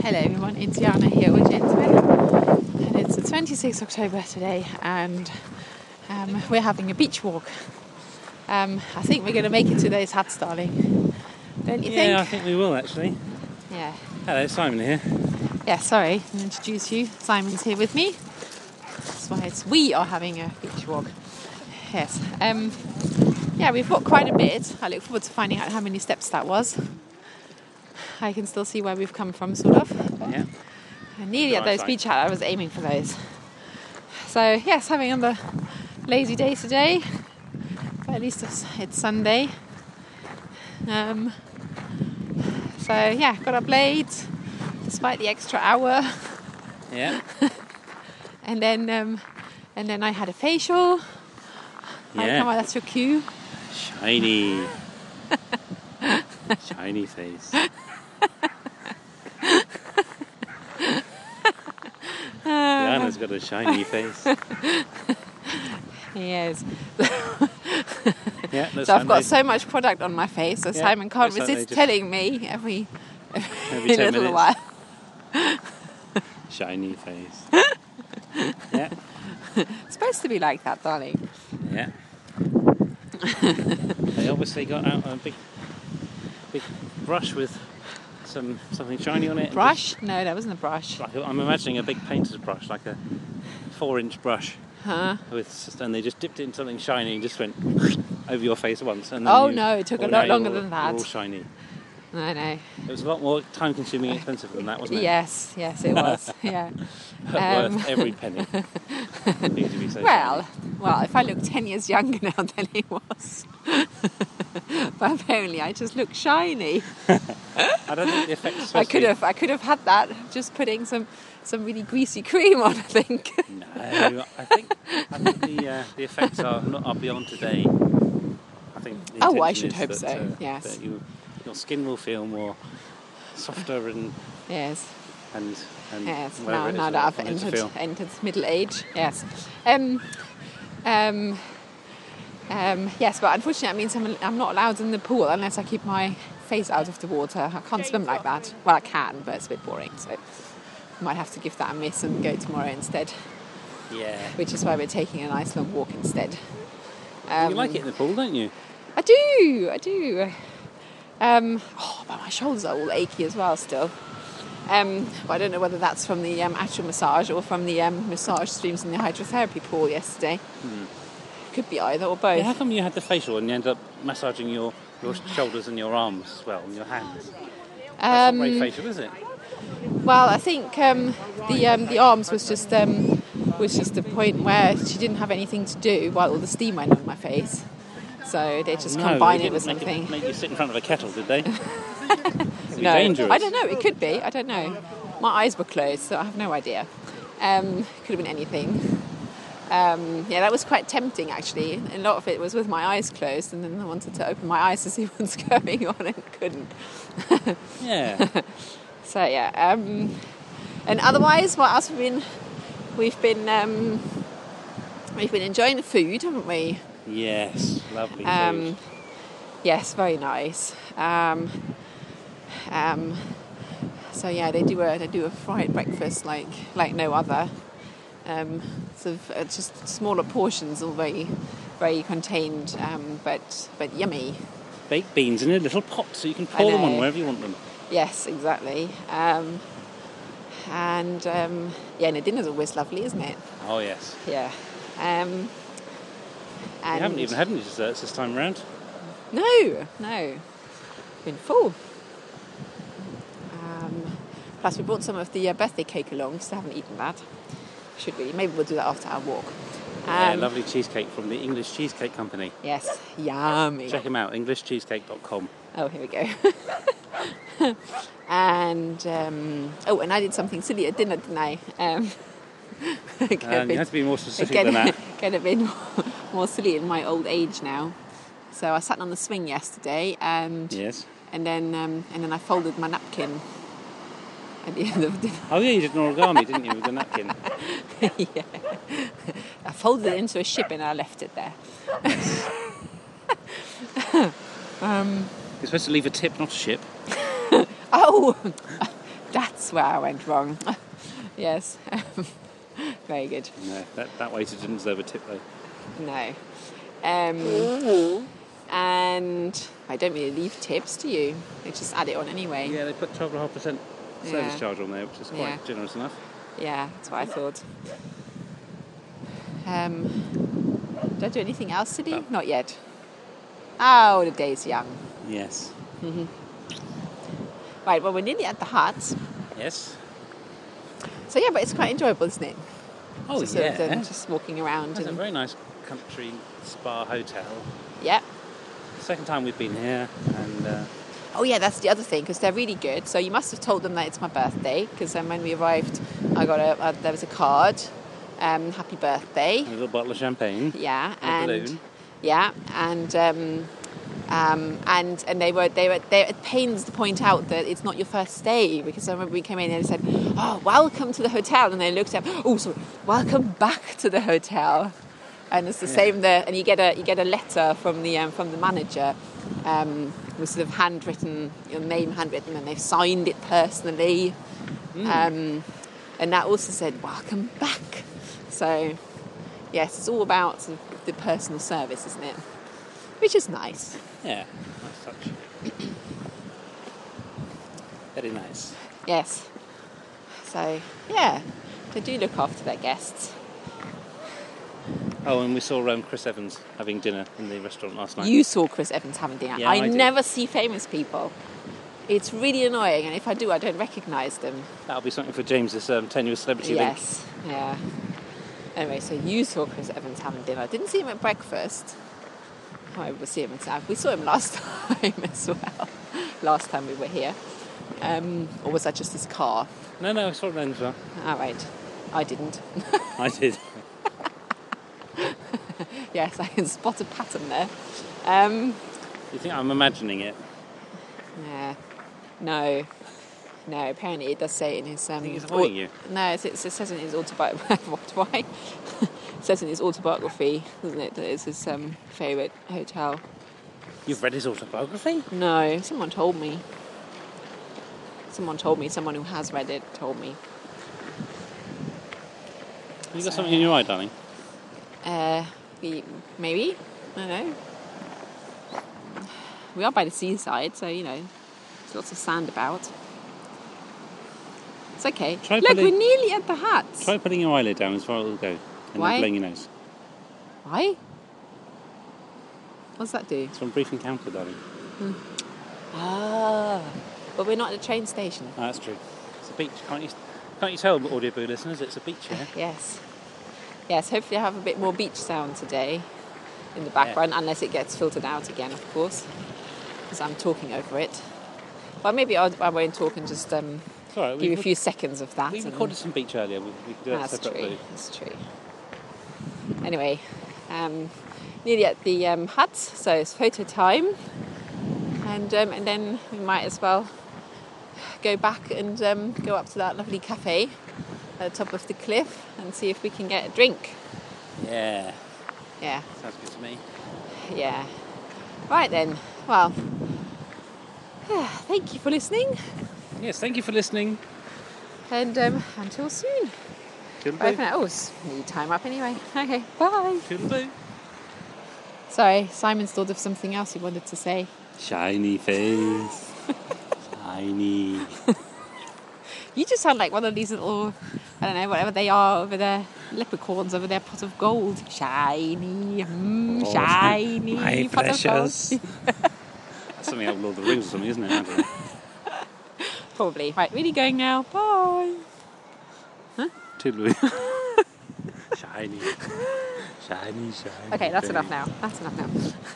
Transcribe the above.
Hello everyone, it's Jana here with Gentlemen, and it's the 26th October today, and we're having a beach walk. I think we're going to make it to those huts, darling. Don't you think? Yeah, I think we will actually. Yeah. Hello, Simon here. Yeah, sorry, I'll introduce you. Simon's here with me. That's why we are having a beach walk. Yes. Yeah, we've walked quite a bit. I look forward to finding out how many steps that was. I can still see where we've come from, sort of. Yeah. And nearly at those beach huts, I was aiming for those. So, yes, having another lazy day today. But at least it's Sunday. So, yeah, got up late, despite the extra hour. Yeah. And then I had a facial. Yeah. Come on, that's your cue. Shiny. Shiny face. Diana's got a shiny face. Yes. Yeah, So I've got so much product on my face, so Simon can't resist telling me every 10 little minutes. while. Shiny face. Yeah. It's supposed to be like that, darling. Yeah. They obviously got out a big brush with something shiny on it. Brush? No, that wasn't a brush. I'm imagining a big painter's brush, like a 4-inch brush. Huh? And they just dipped it in something shiny and just went over your face once. And Oh no, it took a lot longer than that. All shiny. I know. It was a lot more time-consuming and expensive than that, wasn't it? Yes, it was. Yeah. Worth every penny. For you to be so Well, if I look 10 years younger now than he was. But apparently I just look shiny. I don't think the effect. I could have had that, just putting some really greasy cream on, I think. No, I think the effects are beyond today. I think. I should hope so. Yes. That your skin will feel more softer and yes. And yes. Now that I've entered middle age. Yes. Yes, but unfortunately that means I'm not allowed in the pool unless I keep my face out of the water. I can't swim like that. Well, I can, but it's a bit boring, so I might have to give that a miss and go tomorrow instead. Yeah. Which is why we're taking a nice long walk instead. You like it in the pool, don't you? I do. But my shoulders are all achy as well still. But I don't know whether that's from the actual massage or from the massage streams in the hydrotherapy pool yesterday. Could be either or both. Yeah, how come you had the facial and you end up massaging your shoulders and your arms as well, and your hands? That's not very facial, is it? Well, I think the arms was just the point where she didn't have anything to do while all the steam went on my face. So they just combined it with something. Make you sit in front of a kettle, did they? No, dangerous. I don't know. It could be. I don't know. My eyes were closed, so I have no idea. Could have been anything. That was quite tempting, actually. A lot of it was with my eyes closed, and then I wanted to open my eyes to see what's going on and couldn't. Yeah. So yeah. And otherwise, what else we've been enjoying the food, haven't we? Yes, lovely food. Yes, very nice. So yeah, they do a fried breakfast like no other. Just smaller portions, all very, very contained, but yummy. Baked beans in a little pot, so you can pour them on wherever you want them. Yes, exactly. And the dinner's always lovely, isn't it? Oh yes. Yeah. You haven't even had any desserts this time around. No. Been full. Plus we brought some of the birthday cake along, because I haven't eaten that. Should we? Maybe we'll do that after our walk. Lovely cheesecake from the English Cheesecake Company. Yes, yummy. Check them out, englishcheesecake.com. Oh, here we go. And and I did something silly at dinner, didn't I? You have to be more specific than that. Get a bit more silly in my old age now. So I sat on the swing yesterday, and yes. And then I folded my napkin at the end of dinner. Oh yeah, you did an origami, didn't you, with the napkin? Yeah. I folded it into a ship and I left it there. You're supposed to leave a tip, not a ship. Oh, That's where I went wrong. Yes. Very good. No, that waiter didn't deserve a tip though. No. And I don't really leave tips, do you? They just add it on anyway. Yeah, they put 12.5% service charge on there, which is quite generous enough. Yeah, that's what I thought. Do I do anything else today? Oh. Not yet. Oh, the day's young. Yes. Mm-hmm. Right, well, we're nearly at the hut. Yes. So, yeah, but it's quite enjoyable, isn't it? Oh, just yeah. Sort of, just walking around. It's a very nice country spa hotel. Yeah. Second time we've been here, and... Oh, yeah, that's the other thing, because they're really good. So you must have told them that it's my birthday, because when we arrived, I got there was a card, happy birthday. A little bottle of champagne. Yeah, and a balloon. Yeah, and they were at pains to point out that it's not your first day, because I remember we came in and they said, "Oh, welcome to the hotel," and they looked up, "Oh, sorry, welcome back to the hotel." And it's the same there, and you get a letter from the manager, with sort of handwritten, your name handwritten, and they've signed it personally, and that also said "welcome back." So, yes, it's all about sort of the personal service, isn't it? Which is nice. Yeah, nice touch. Very nice. Yes. So, yeah, they do look after their guests. Oh, and we saw Chris Evans having dinner in the restaurant last night. You saw Chris Evans having dinner. Yeah, I did. never see famous people. It's really annoying, and if I do, I don't recognise them. That'll be something for James's tenuous celebrity link. Yes, yeah. Anyway, so you saw Chris Evans having dinner. I didn't see him at breakfast. Oh, we saw him last time as well. Last time we were here. Or was that just his car? No, I saw him then as well. All right. I didn't. I did. Yes, I can spot a pattern there. You think I'm imagining it? Yeah. No, apparently it does say it in his... I think he's avoiding you. No, it says in his autobiography... Why? It says in his autobiography, doesn't it, that it's his favourite hotel. You've read his autobiography? No, someone told me. Someone who has read it told me. You got something in your eye, darling? Maybe. I don't know. We are by the seaside, so, there's lots of sand about. It's okay. Look, we're nearly at the hut. Try putting your eyelid down as far as it'll go. And Why? then blowing your nose. Why? What's that do? It's from Brief Encounter, darling. Ah, but we're not at a train station. Oh, that's true. It's a beach. Can't you tell, Audioboo listeners, it's a beach here? Yes. Yes, hopefully I have a bit more beach sound today in the background, unless it gets filtered out again, of course, because I'm talking over it. Well, maybe I won't talk and just give you a few seconds of that. We recorded some beach earlier. We could do that separately. That's true. Anyway, nearly at the hut, so it's photo time, and then we might as well go back and go up to that lovely cafe at the top of the cliff and see if we can get a drink. Yeah. Yeah. Sounds good to me. Yeah. Right then. Well, thank you for listening. Yes, thank you for listening. And until soon. Toodaloo. Bye for now. Oh, it's nearly time up anyway. Okay, bye. Toodaloo. Sorry, Simon's thought of something else he wanted to say. Shiny face. Shiny. You just sound like one of these little, I don't know, whatever they are over there, leprechauns over their pot of gold. Shiny, shiny my pot precious. of gold. That's something out of Lord of the Rings or something, isn't it? I don't know. Probably. Right, really going now. Bye. Huh? Toodaloo. Shiny. Shiny. Okay, that's enough now.